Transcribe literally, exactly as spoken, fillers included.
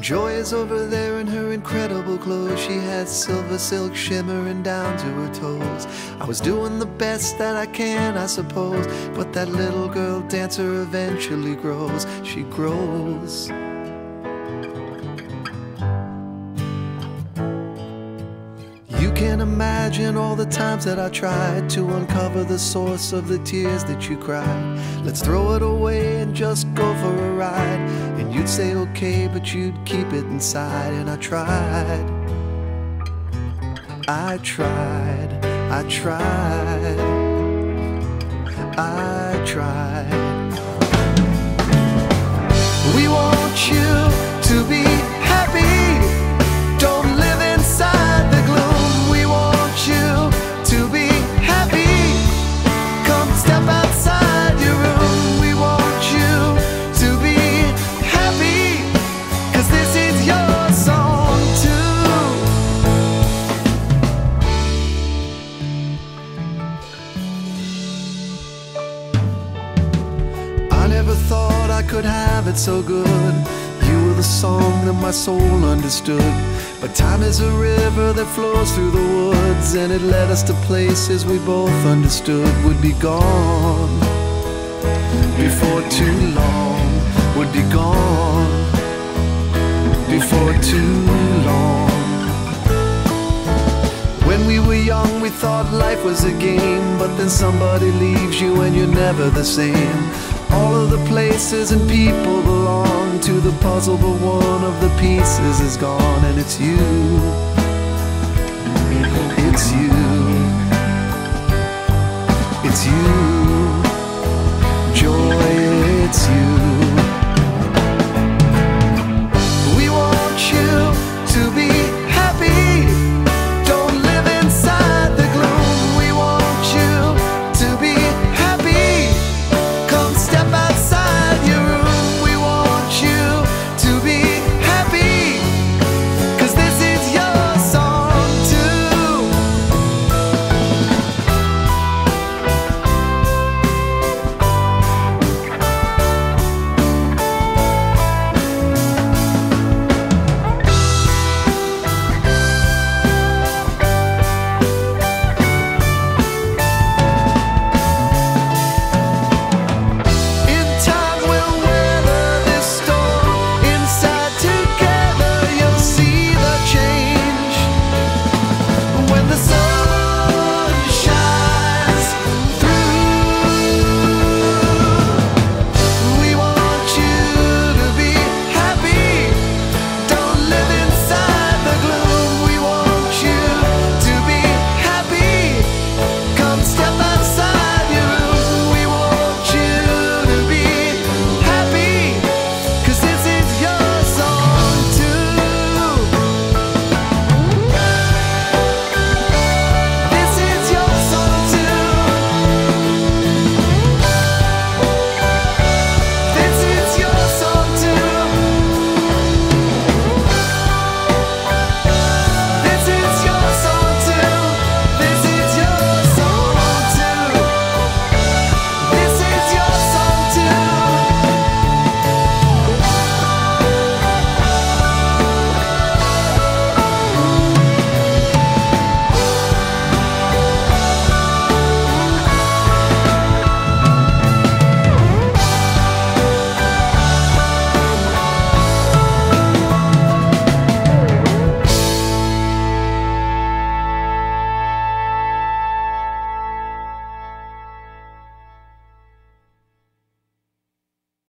Joy is over there in her incredible clothes. She had silver silk shimmering down to her toes. I was doing the best that I can, I suppose, but that little girl dancer eventually grows. She grows. You can't imagine all the times that I tried to uncover the source of the tears that you cried. Let's throw it away and just go for a ride. And you'd say okay, but you'd keep it inside. And I tried, I tried, I tried, I tried. We want you to be happy. Don't live inside the gloom. We want you to be happy. Come step outside your room. We want you to be happy, 'cause this is your song too. I never thought I could have it so good. You were the song that my soul understood. But time is a river that flows through the woods, and it led us to places we both understood would be gone before too long, would be gone before too long. When we were young, we thought life was a game, but then somebody leaves you and you're never the same. All of the places and people belong to the puzzle, but one of the pieces is gone, and it's you.